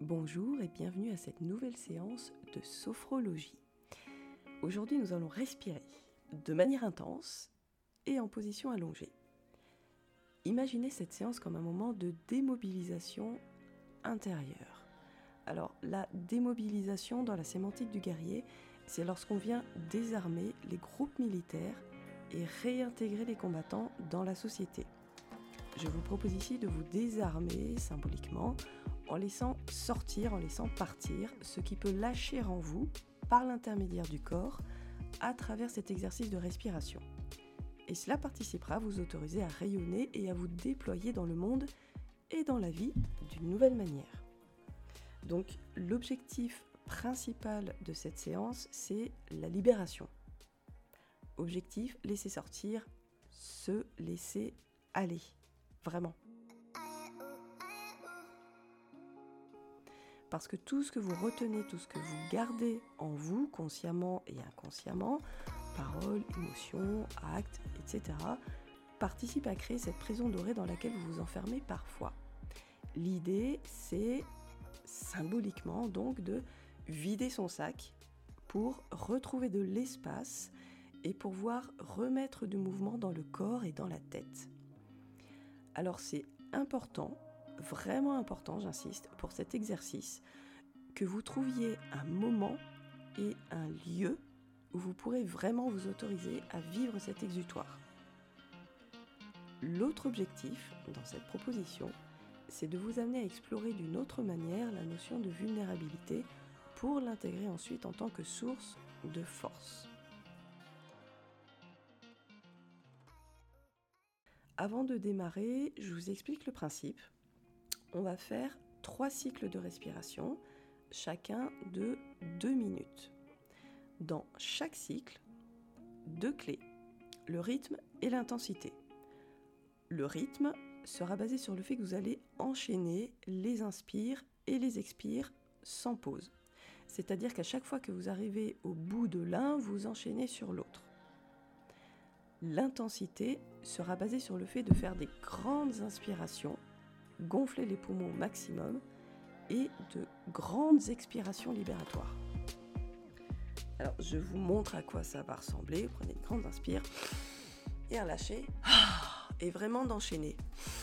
Bonjour et bienvenue à cette nouvelle séance de sophrologie. Aujourd'hui, nous allons respirer de manière intense et en position allongée. Imaginez cette séance comme un moment de démobilisation intérieure. Alors, la démobilisation dans la sémantique du guerrier, c'est lorsqu'on vient désarmer les groupes militaires et réintégrer les combattants dans la société. Je vous propose ici de vous désarmer symboliquement en laissant sortir, en laissant partir ce qui peut lâcher en vous par l'intermédiaire du corps à travers cet exercice de respiration. Et cela participera à vous autoriser à rayonner et à vous déployer dans le monde et dans la vie d'une nouvelle manière. Donc l'objectif principal de cette séance, c'est la libération. Objectif, laisser sortir, se laisser aller. Vraiment. Parce que tout ce que vous retenez, tout ce que vous gardez en vous, consciemment et inconsciemment, paroles, émotions, actes, etc., participe à créer cette prison dorée dans laquelle vous vous enfermez parfois. L'idée, c'est symboliquement donc de vider son sac pour retrouver de l'espace et pouvoir remettre du mouvement dans le corps et dans la tête. Alors c'est important, vraiment important, j'insiste, pour cet exercice, que vous trouviez un moment et un lieu où vous pourrez vraiment vous autoriser à vivre cet exutoire. L'autre objectif dans cette proposition, c'est de vous amener à explorer d'une autre manière la notion de vulnérabilité pour l'intégrer ensuite en tant que source de force. Avant de démarrer, je vous explique le principe. On va faire 3 cycles de respiration, chacun de 2 minutes. Dans chaque cycle, 2 clés, le rythme et l'intensité. Le rythme sera basé sur le fait que vous allez enchaîner les inspires et les expires sans pause. C'est-à-dire qu'à chaque fois que vous arrivez au bout de l'un, vous enchaînez sur l'autre. L'intensité sera basée sur le fait de faire des grandes inspirations, gonfler les poumons au maximum et de grandes expirations libératoires. Alors, je vous montre à quoi ça va ressembler. Vous prenez une grande inspire et un lâcher et vraiment d'enchaîner.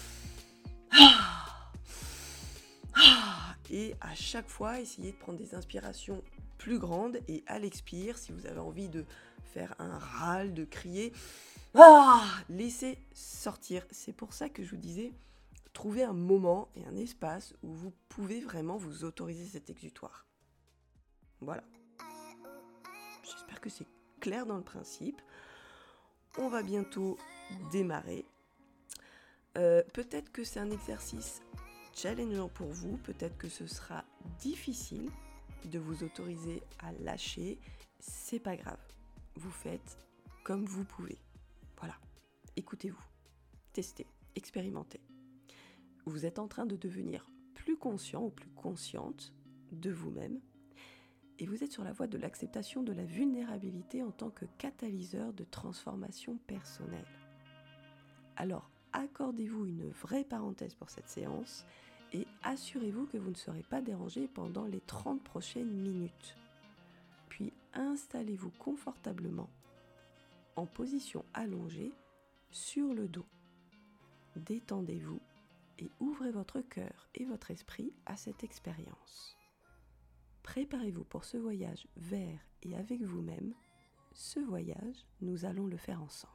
Et à chaque fois, essayez de prendre des inspirations plus grandes et à l'expire, si vous avez envie de faire un râle, de crier, laissez sortir. C'est pour ça que je vous disais, trouvez un moment et un espace où vous pouvez vraiment vous autoriser cet exutoire. Voilà. J'espère que c'est clair dans le principe. On va bientôt démarrer. Peut-être que c'est un exercice challengeant pour vous, peut-être que ce sera difficile de vous autoriser à lâcher. C'est pas grave. Vous faites comme vous pouvez. Voilà. Écoutez-vous. Testez. Expérimentez. Vous êtes en train de devenir plus conscient ou plus consciente de vous-même et vous êtes sur la voie de l'acceptation de la vulnérabilité en tant que catalyseur de transformation personnelle. Alors, accordez-vous une vraie parenthèse pour cette séance et assurez-vous que vous ne serez pas dérangé pendant les 30 prochaines minutes. Puis installez-vous confortablement en position allongée sur le dos. Détendez-vous et ouvrez votre cœur et votre esprit à cette expérience. Préparez-vous pour ce voyage vers et avec vous-même. Ce voyage, nous allons le faire ensemble.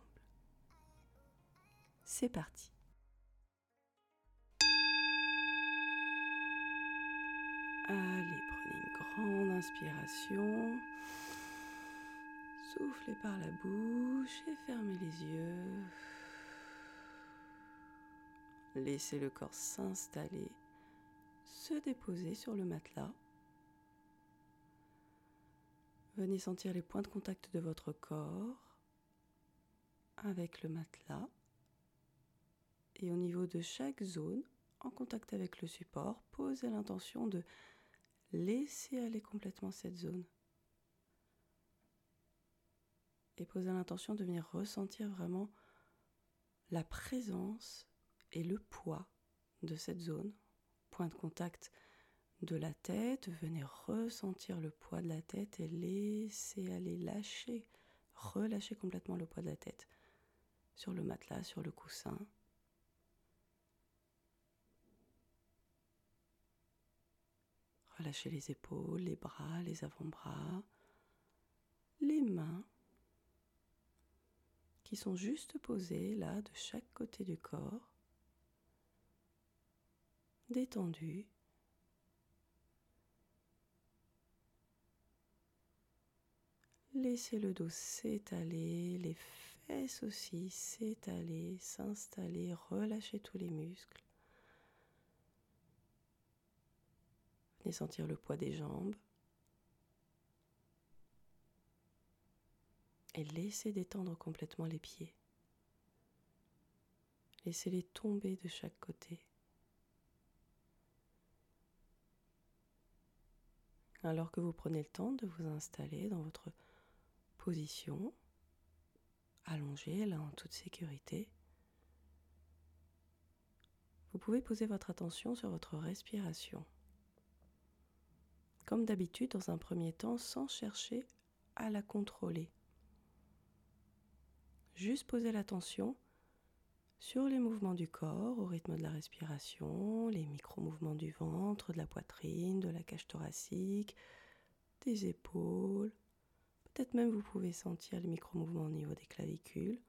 C'est parti. Allez, prenez une grande inspiration. Soufflez par la bouche et fermez les yeux. Laissez le corps s'installer, se déposer sur le matelas. Venez sentir les points de contact de votre corps avec le matelas. Et au niveau de chaque zone, en contact avec le support, posez l'intention de laisser aller complètement cette zone. Et posez l'intention de venir ressentir vraiment la présence et le poids de cette zone, point de contact de la tête. Venez ressentir le poids de la tête et laissez aller, relâchez complètement le poids de la tête sur le matelas, sur le coussin. Relâchez les épaules, les bras, les avant-bras, les mains qui sont juste posées là de chaque côté du corps, détendues. Laissez le dos s'étaler, les fesses aussi s'étaler, s'installer, relâchez tous les muscles. Venez sentir le poids des jambes. Et laissez détendre complètement les pieds. Laissez-les tomber de chaque côté. Alors que vous prenez le temps de vous installer dans votre position, allongée là en toute sécurité, vous pouvez poser votre attention sur votre respiration. Comme d'habitude, dans un premier temps, sans chercher à la contrôler. Juste poser l'attention sur les mouvements du corps, au rythme de la respiration, les micro-mouvements du ventre, de la poitrine, de la cage thoracique, des épaules. Peut-être même vous pouvez sentir les micro-mouvements au niveau des clavicules.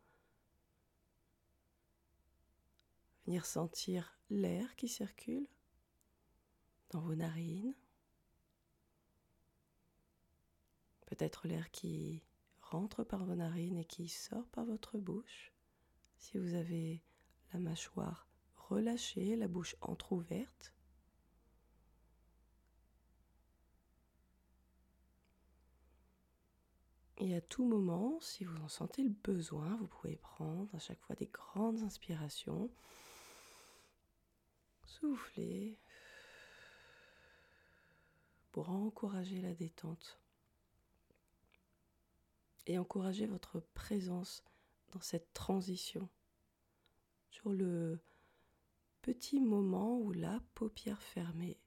Venir sentir l'air qui circule dans vos narines. Peut-être l'air qui rentre par vos narines et qui sort par votre bouche. Si vous avez la mâchoire relâchée, la bouche entrouverte. Et à tout moment, si vous en sentez le besoin, vous pouvez prendre à chaque fois des grandes inspirations. Soufflez pour encourager la détente et encourager votre présence dans cette transition. Sur le petit moment où la paupière fermée,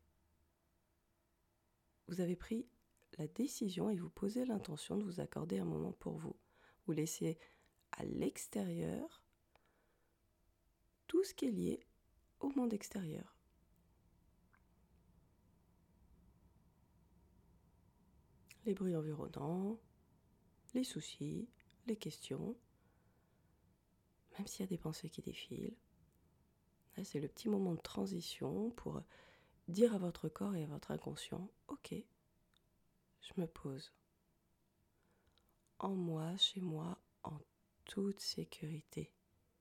vous avez pris la décision et vous posez l'intention de vous accorder un moment pour vous. Vous laissez à l'extérieur tout ce qui est lié au monde extérieur. Les bruits environnants, les soucis, les questions, même s'il y a des pensées qui défilent. Là, c'est le petit moment de transition pour dire à votre corps et à votre inconscient, ok, je me pose en moi, chez moi, en toute sécurité.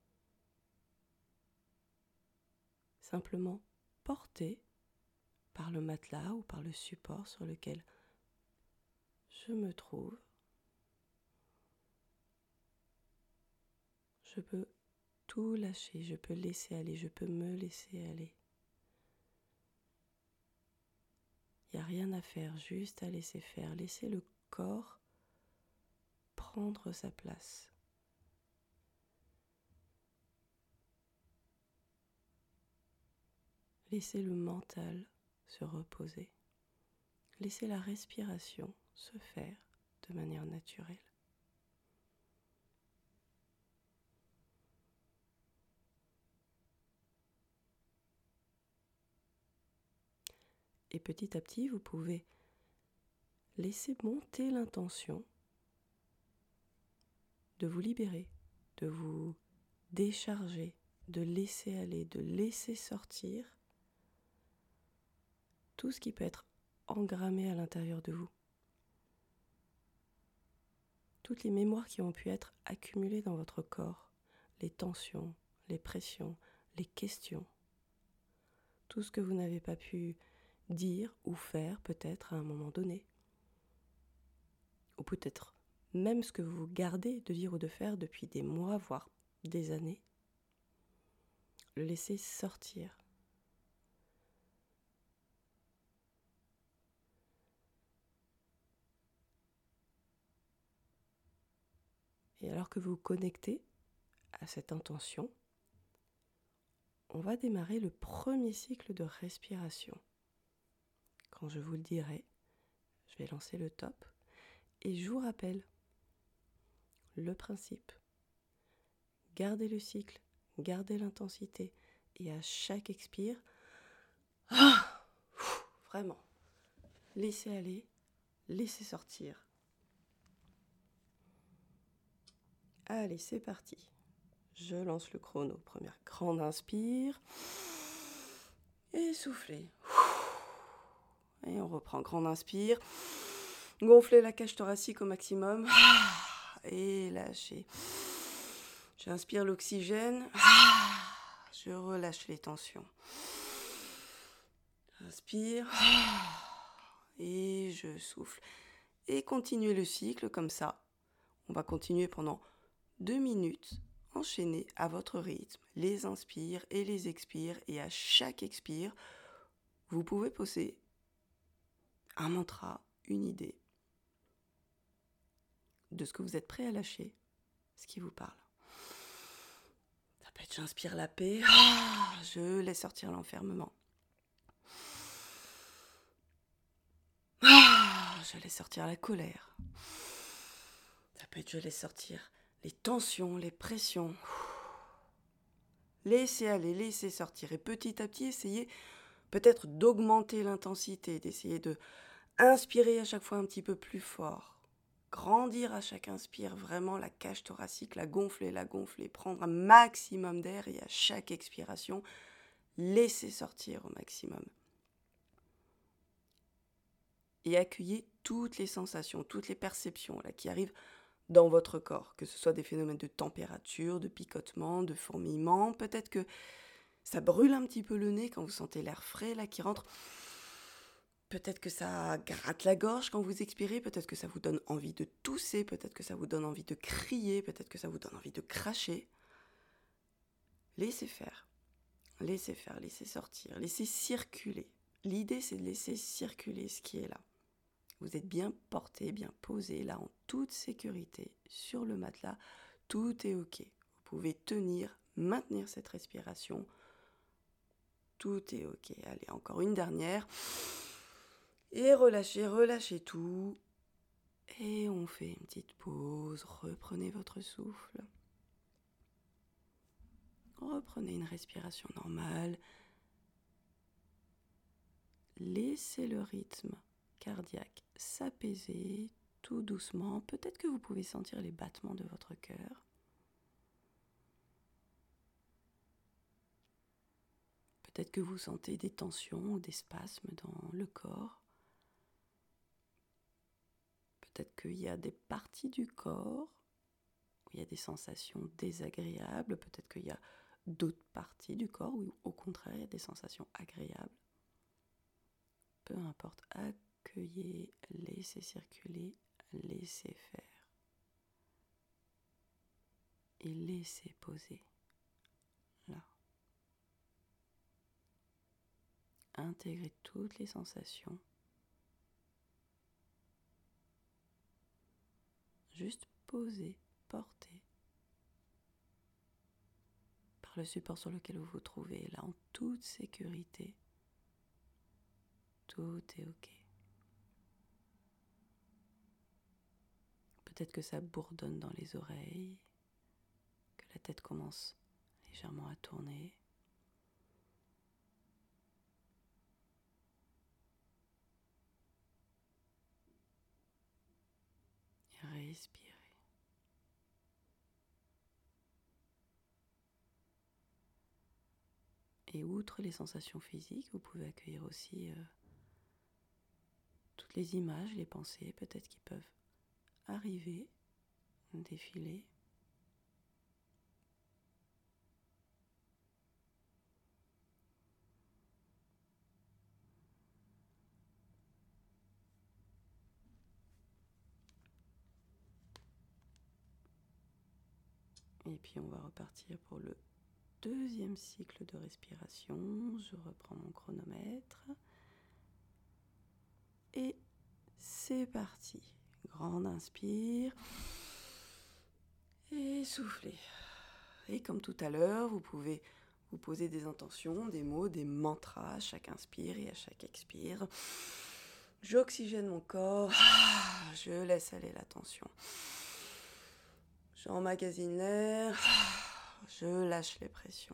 Simplement porté par le matelas ou par le support sur lequel je me trouve. Je peux tout lâcher, je peux laisser aller, je peux me laisser aller. Il n'y a rien à faire, juste à laisser faire. Laisser le corps prendre sa place. Laissez le mental se reposer. Laissez la respiration se faire de manière naturelle. Et petit à petit, vous pouvez laisser monter l'intention de vous libérer, de vous décharger, de laisser aller, de laisser sortir tout ce qui peut être engrammé à l'intérieur de vous. Toutes les mémoires qui ont pu être accumulées dans votre corps, les tensions, les pressions, les questions, tout ce que vous n'avez pas pu dire ou faire peut-être à un moment donné. Ou peut-être même ce que vous gardez de dire ou de faire depuis des mois, voire des années. Le laisser sortir. Et alors que vous vous connectez à cette intention, on va démarrer le premier cycle de respiration. Quand je vous le dirai, je vais lancer le top et je vous rappelle le principe. Gardez le cycle, gardez l'intensité et à chaque expire, vraiment, laissez aller, laissez sortir. Allez, c'est parti. Je lance le chrono. Première grande inspire. Et soufflez. Et on reprend. Grande inspire. Gonflez la cage thoracique au maximum. Et lâchez. J'inspire l'oxygène. Je relâche les tensions. J'inspire. Et je souffle. Et continuez le cycle comme ça. On va continuer pendant 2 minutes. Enchaînez à votre rythme les inspires et les expires. Et à chaque expire, vous pouvez poser un mantra, une idée de ce que vous êtes prêt à lâcher, ce qui vous parle. Ça peut être j'inspire la paix, je laisse sortir l'enfermement. Je laisse sortir la colère. Ça peut être je laisse sortir les tensions, les pressions. Laissez aller, laissez sortir. Et petit à petit, essayez peut-être d'augmenter l'intensité, d'essayer de inspirer à chaque fois un petit peu plus fort. Grandir à chaque inspire, vraiment la cage thoracique, la gonfler, prendre un maximum d'air et à chaque expiration, laisser sortir au maximum. Et accueillez toutes les sensations, toutes les perceptions là, qui arrivent dans votre corps, que ce soit des phénomènes de température, de picotement, de fourmillement, peut-être que ça brûle un petit peu le nez quand vous sentez l'air frais là qui rentre. Peut-être que ça gratte la gorge quand vous expirez, peut-être que ça vous donne envie de tousser, peut-être que ça vous donne envie de crier, peut-être que ça vous donne envie de cracher. Laissez faire, laissez sortir, laissez circuler. L'idée, c'est de laisser circuler ce qui est là. Vous êtes bien porté, bien posé, là, en toute sécurité, sur le matelas. Tout est OK. Vous pouvez tenir, maintenir cette respiration. Tout est OK. Allez, encore une dernière. Et relâchez tout. Et on fait une petite pause. Reprenez votre souffle. Reprenez une respiration normale. Laissez le rythme cardiaque s'apaiser tout doucement. Peut-être que vous pouvez sentir les battements de votre cœur. Peut-être que vous sentez des tensions ou des spasmes dans le corps. Peut-être qu'il y a des parties du corps où il y a des sensations désagréables. Peut-être qu'il y a d'autres parties du corps où au contraire il y a des sensations agréables. Peu importe, accueillez, laissez circuler, laissez faire. Et laissez poser. Là. Intégrez toutes les sensations. Juste poser, porter. Par le support sur lequel vous vous trouvez, là en toute sécurité. Tout est OK. Peut-être que ça bourdonne dans les oreilles, que la tête commence légèrement à tourner. Et respirez. Et outre les sensations physiques, vous pouvez accueillir aussi toutes les images, les pensées peut-être qui peuvent arriver, défiler. Et puis on va repartir pour le deuxième cycle de respiration. Je reprends mon chronomètre. Et c'est parti. Grande inspire. Et soufflez. Et comme tout à l'heure, vous pouvez vous poser des intentions, des mots, des mantras à chaque inspire et à chaque expire. J'oxygène mon corps. Je laisse aller la tension. J'emmagasine l'air. Je lâche les pressions.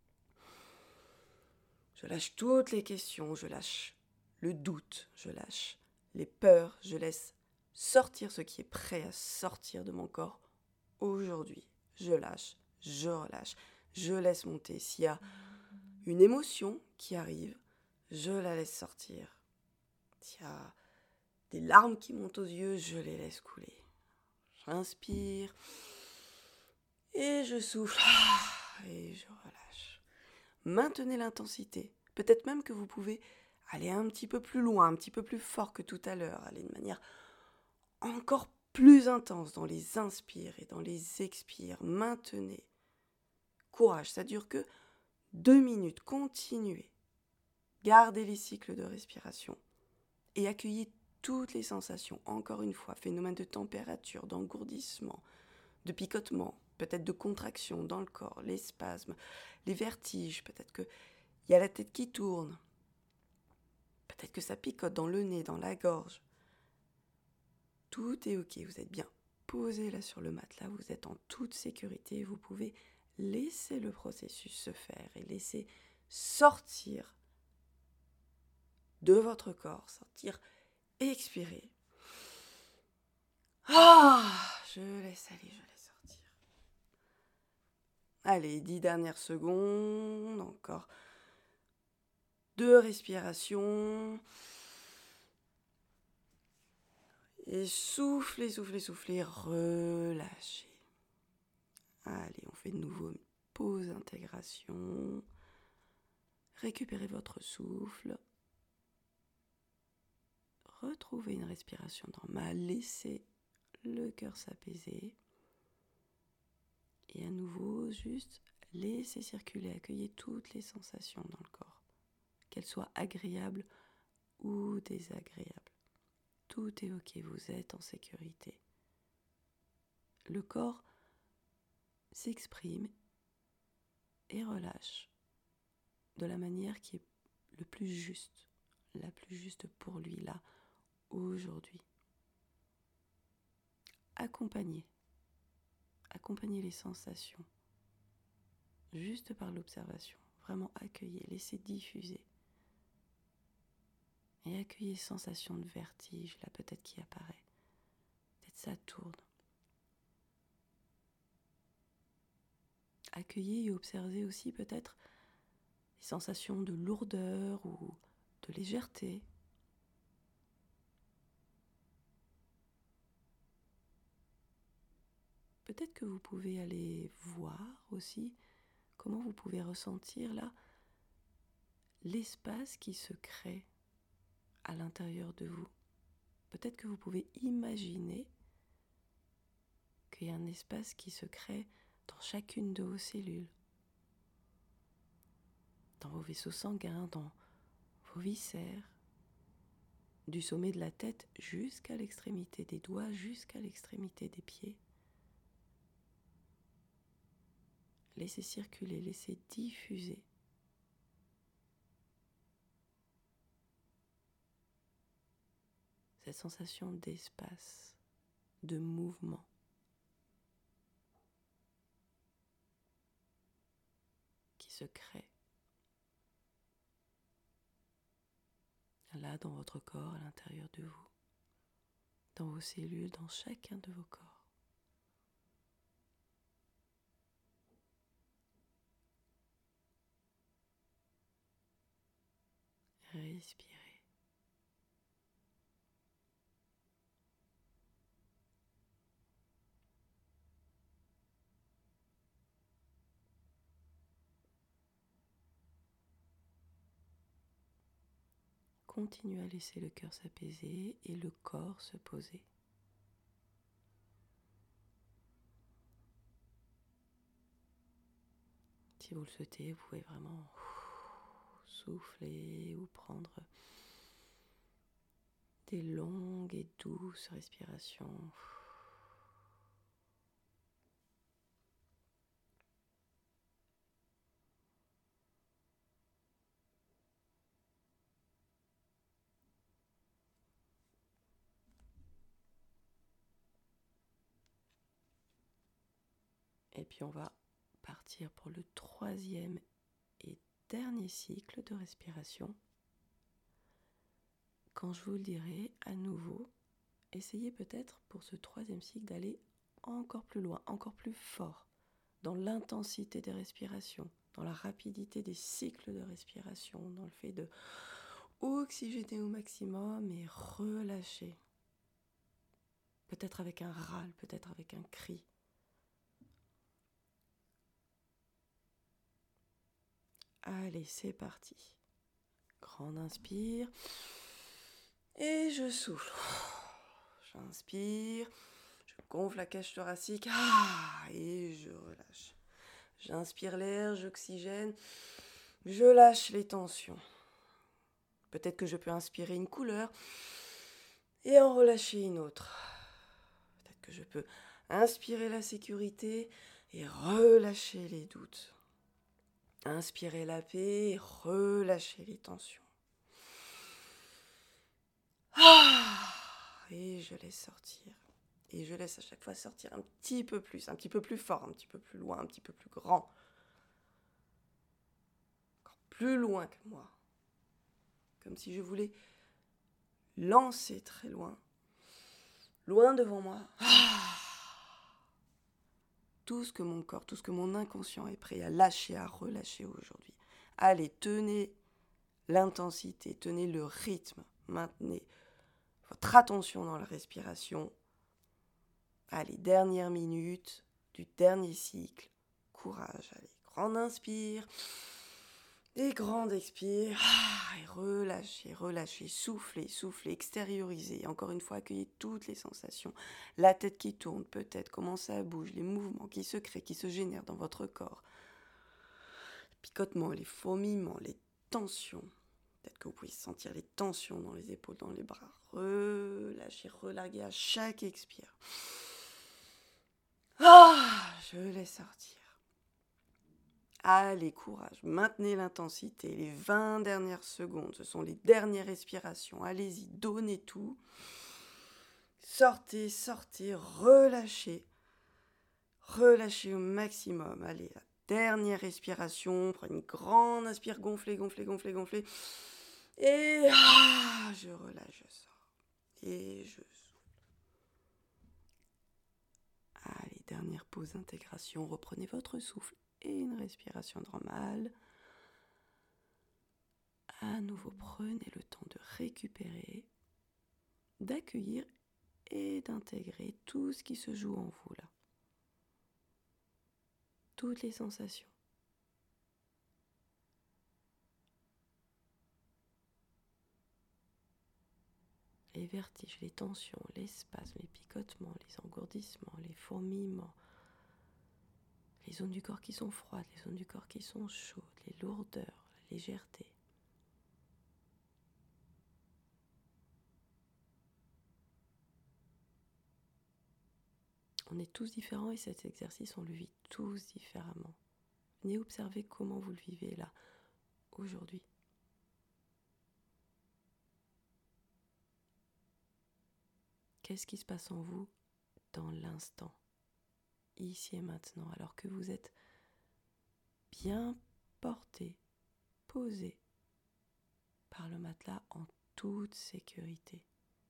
Je lâche toutes les questions. Je lâche le doute. Je lâche les peurs. Je laisse sortir ce qui est prêt à sortir de mon corps aujourd'hui. Je lâche. Je relâche. Je laisse monter. S'il y a une émotion qui arrive, je la laisse sortir. S'il y a des larmes qui montent aux yeux, je les laisse couler. J'inspire et je souffle et je relâche. Maintenez l'intensité. Peut-être même que vous pouvez aller un petit peu plus loin, un petit peu plus fort que tout à l'heure, aller de manière encore plus intense dans les inspires et dans les expires. Maintenez. Courage, ça dure que 2 minutes. Continuez. Gardez les cycles de respiration et accueillez toutes les sensations. Encore une fois, phénomène de température, d'engourdissement, de picotement, peut-être de contraction dans le corps, les spasmes, les vertiges, peut-être qu'il y a la tête qui tourne, peut-être que ça picote dans le nez, dans la gorge. Tout est ok, vous êtes bien posé là sur le matelas, vous êtes en toute sécurité, vous pouvez laisser le processus se faire et laisser sortir de votre corps, sortir, expirer. Je laisse aller, je laisse sortir. Allez, 10 dernières secondes, encore 2 respirations. Et soufflez, soufflez, soufflez, relâchez. Allez, on fait de nouveau une pause intégration. Récupérez votre souffle. Retrouvez une respiration normale. Laissez le cœur s'apaiser. Et à nouveau, juste laissez circuler, accueillez toutes les sensations dans le corps, qu'elles soient agréables ou désagréables. Tout est ok, vous êtes en sécurité. Le corps s'exprime et relâche de la manière qui est la plus juste pour lui là, aujourd'hui. Accompagnez les sensations, juste par l'observation. Vraiment accueillez, laissez diffuser. Et accueillez sensation de vertige, là peut-être qui apparaît. Peut-être ça tourne. Accueillez et observez aussi peut-être des sensations de lourdeur ou de légèreté. Peut-être que vous pouvez aller voir aussi comment vous pouvez ressentir là l'espace qui se crée à l'intérieur de vous. Peut-être que vous pouvez imaginer qu'il y a un espace qui se crée dans chacune de vos cellules, dans vos vaisseaux sanguins, dans vos viscères, du sommet de la tête jusqu'à l'extrémité des doigts, jusqu'à l'extrémité des pieds. Laissez circuler, laissez diffuser. Cette sensation d'espace, de mouvement. Qui se crée. Là, dans votre corps, à l'intérieur de vous. Dans vos cellules, dans chacun de vos corps. Respirez. Continuez à laisser le cœur s'apaiser et le corps se poser. Si vous le souhaitez, vous pouvez vraiment souffler ou prendre des longues et douces respirations. Et puis on va partir pour le 3e et dernier cycle de respiration. Quand je vous le dirai à nouveau, essayez peut-être pour ce 3e cycle d'aller encore plus loin, encore plus fort, dans l'intensité des respirations, dans la rapidité des cycles de respiration, dans le fait de oxygéner au maximum et relâcher. Peut-être avec un râle, peut-être avec un cri. Allez, c'est parti. Grande inspire. Et je souffle. J'inspire. Je gonfle la cage thoracique. Et je relâche. J'inspire l'air, j'oxygène. Je lâche les tensions. Peut-être que je peux inspirer une couleur et en relâcher une autre. Peut-être que je peux inspirer la sécurité et relâcher les doutes. Inspirer la paix et relâcher les tensions. Et je laisse sortir. Et je laisse à chaque fois sortir un petit peu plus fort, un petit peu plus loin, un petit peu plus grand. Encore plus loin que moi. Comme si je voulais lancer très loin. Loin devant moi. Tout ce que mon corps, tout ce que mon inconscient est prêt à lâcher, à relâcher aujourd'hui. Allez, tenez l'intensité, tenez le rythme, maintenez votre attention dans la respiration. Allez, dernière minute du dernier cycle. Courage, allez, grande inspire et grande expire. Et relâchez, relâchez, soufflez, soufflez, extériorisez. Encore une fois, accueillez toutes les sensations. La tête qui tourne, peut-être, comment ça bouge, les mouvements qui se créent, qui se génèrent dans votre corps. Les picotements, les fourmillements, les tensions. Peut-être que vous pouvez sentir les tensions dans les épaules, dans les bras. Relâchez, relarguez à chaque expire. Je laisse sortir. Allez, courage, maintenez l'intensité. Les 20 dernières secondes, ce sont les dernières respirations. Allez-y, donnez tout. Sortez, sortez, relâchez. Relâchez au maximum. Allez, la dernière respiration. Prenez une grande inspire, gonflez, gonflez, gonflez, gonflez. Et je relâche, je sors. Et je souffle. Allez, dernière pause d'intégration. Reprenez votre souffle et une respiration normale. À nouveau, prenez le temps de récupérer, d'accueillir et d'intégrer tout ce qui se joue en vous là. Toutes les sensations. Les vertiges, les tensions, les spasmes, les picotements, les engourdissements, les fourmillements, les zones du corps qui sont froides, les zones du corps qui sont chaudes, les lourdeurs, la légèreté. On est tous différents et cet exercice, on le vit tous différemment. Venez observer comment vous le vivez là, aujourd'hui. Qu'est-ce qui se passe en vous dans l'instant, ici et maintenant, alors que vous êtes bien porté, posé par le matelas en toute sécurité.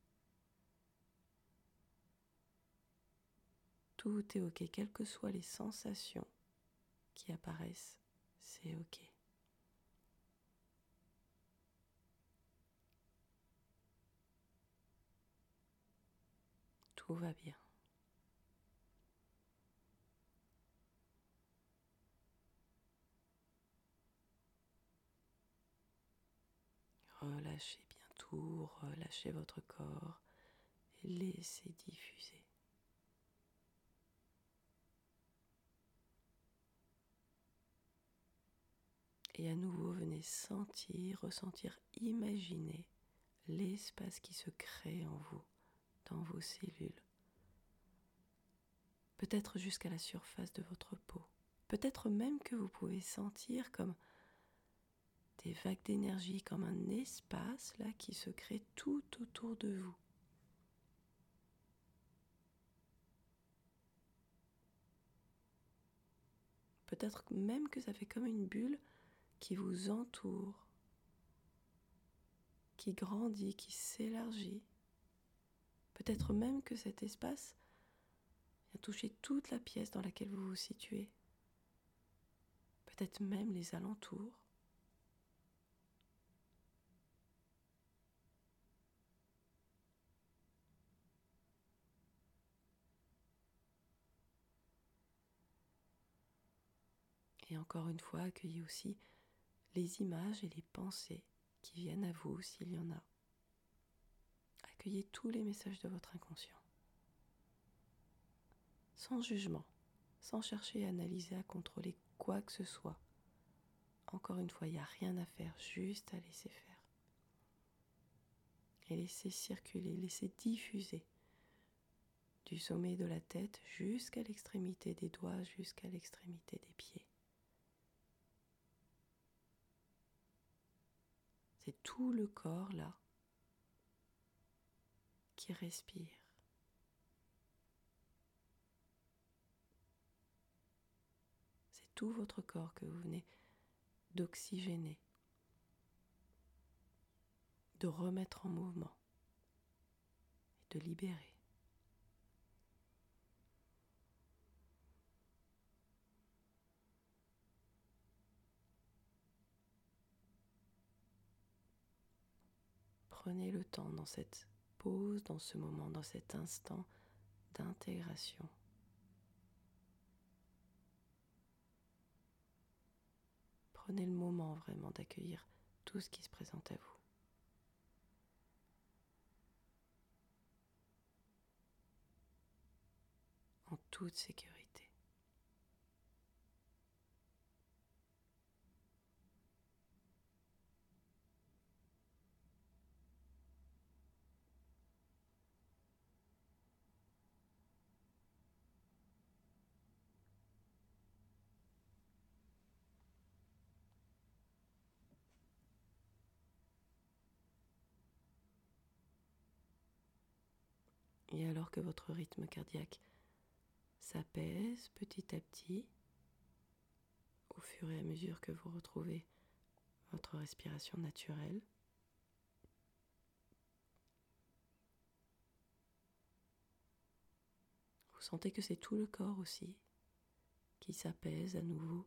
Tout est ok, quelles que soient les sensations qui apparaissent, c'est ok. Tout va bien. Relâchez bien tout, relâchez votre corps et laissez diffuser. Et à nouveau, venez sentir, ressentir, imaginer l'espace qui se crée en vous, dans vos cellules. Peut-être jusqu'à la surface de votre peau. Peut-être même que vous pouvez sentir comme des vagues d'énergie, comme un espace là qui se crée tout autour de vous. Peut-être même que ça fait comme une bulle qui vous entoure, qui grandit, qui s'élargit. Peut-être même que cet espace vient toucher toute la pièce dans laquelle vous vous situez. Peut-être même les alentours. Et encore une fois, accueillez aussi les images et les pensées qui viennent à vous s'il y en a. Accueillez tous les messages de votre inconscient. Sans jugement, sans chercher à analyser, à contrôler quoi que ce soit. Encore une fois, il n'y a rien à faire, juste à laisser faire. Et laisser circuler, laisser diffuser du sommet de la tête jusqu'à l'extrémité des doigts, jusqu'à l'extrémité des pieds. C'est tout le corps là qui respire. C'est tout votre corps que vous venez d'oxygéner, de remettre en mouvement et de libérer. Prenez le temps dans cette pause, dans ce moment, dans cet instant d'intégration. Prenez le moment vraiment d'accueillir tout ce qui se présente à vous. En toute sécurité. Et alors que votre rythme cardiaque s'apaise petit à petit, au fur et à mesure que vous retrouvez votre respiration naturelle, vous sentez que c'est tout le corps aussi qui s'apaise à nouveau.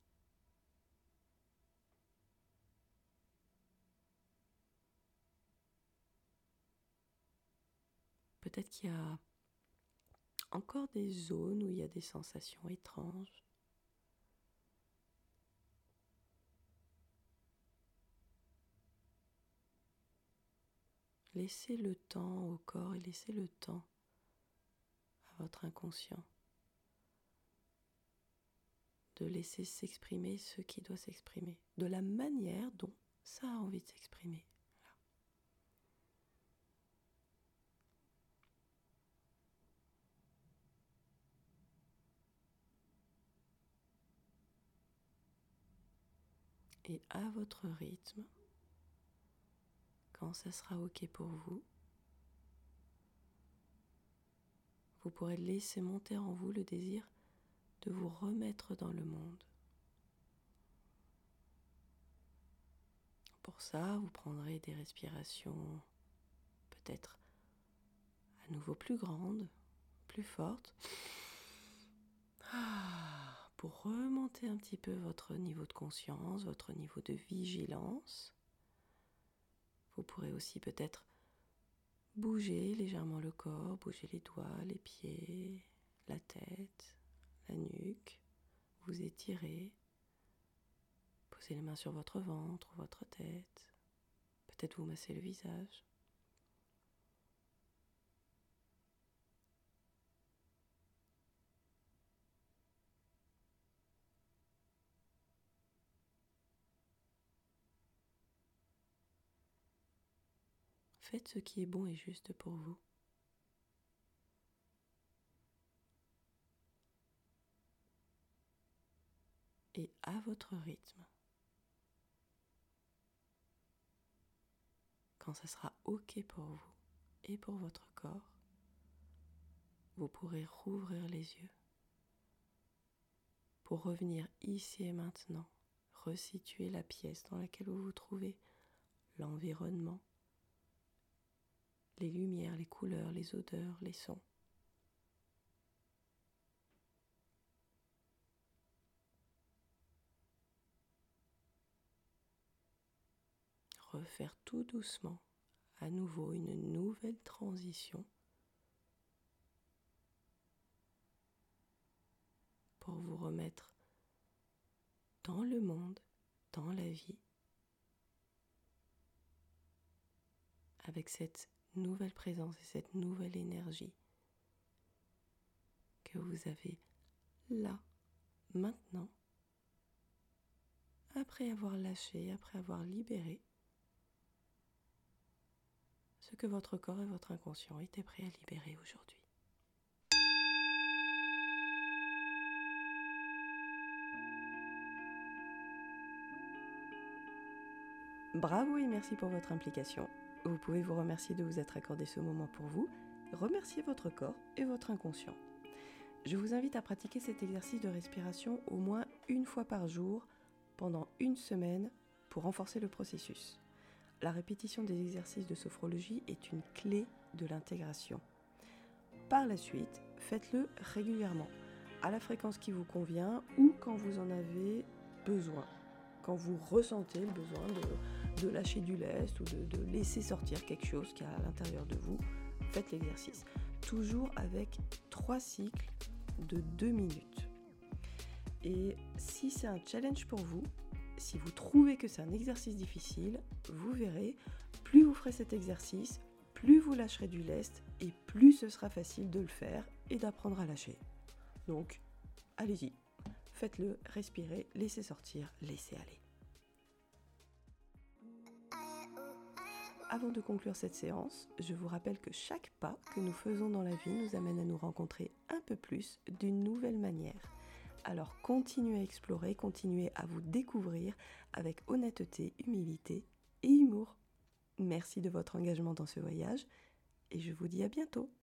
Peut-être qu'il y a encore des zones où il y a des sensations étranges. Laissez le temps au corps et laissez le temps à votre inconscient de laisser s'exprimer ce qui doit s'exprimer, de la manière dont ça a envie de s'exprimer. Et à votre rythme, quand ça sera OK pour vous, vous pourrez laisser monter en vous le désir de vous remettre dans le monde. Pour ça, vous prendrez des respirations peut-être à nouveau plus grandes, plus fortes, pour remonter un petit peu votre niveau de conscience, votre niveau de vigilance. Vous pourrez aussi peut-être bouger légèrement le corps, bouger les doigts, les pieds, la tête, la nuque, vous étirez, posez les mains sur votre ventre, votre tête, peut-être vous massez le visage. Faites ce qui est bon et juste pour vous. Et à votre rythme, quand ça sera OK pour vous et pour votre corps, vous pourrez rouvrir les yeux pour revenir ici et maintenant, resituer la pièce dans laquelle vous vous trouvez, l'environnement, les lumières, les couleurs, les odeurs, les sons. Refaire tout doucement, à nouveau une nouvelle transition pour vous remettre dans le monde, dans la vie, avec cette nouvelle présence et cette nouvelle énergie que vous avez là, maintenant, après avoir lâché, après avoir libéré ce que votre corps et votre inconscient étaient prêts à libérer aujourd'hui. Bravo et merci pour votre implication. Vous pouvez vous remercier de vous être accordé ce moment pour vous, remercier votre corps et votre inconscient. Je vous invite à pratiquer cet exercice de respiration au moins une fois par jour pendant une semaine pour renforcer le processus. La répétition des exercices de sophrologie est une clé de l'intégration. Par la suite, faites-le régulièrement, à la fréquence qui vous convient ou quand vous en avez besoin. Quand vous ressentez le besoin de lâcher du lest ou de laisser sortir quelque chose qui est à l'intérieur de vous, faites l'exercice. Toujours avec 3 cycles de 2 minutes. Et si c'est un challenge pour vous, si vous trouvez que c'est un exercice difficile, vous verrez, plus vous ferez cet exercice, plus vous lâcherez du lest et plus ce sera facile de le faire et d'apprendre à lâcher. Donc, allez-y, faites-le, respirez, laissez sortir, laissez aller. Avant de conclure cette séance, je vous rappelle que chaque pas que nous faisons dans la vie nous amène à nous rencontrer un peu plus d'une nouvelle manière. Alors continuez à explorer, continuez à vous découvrir avec honnêteté, humilité et humour. Merci de votre engagement dans ce voyage et je vous dis à bientôt.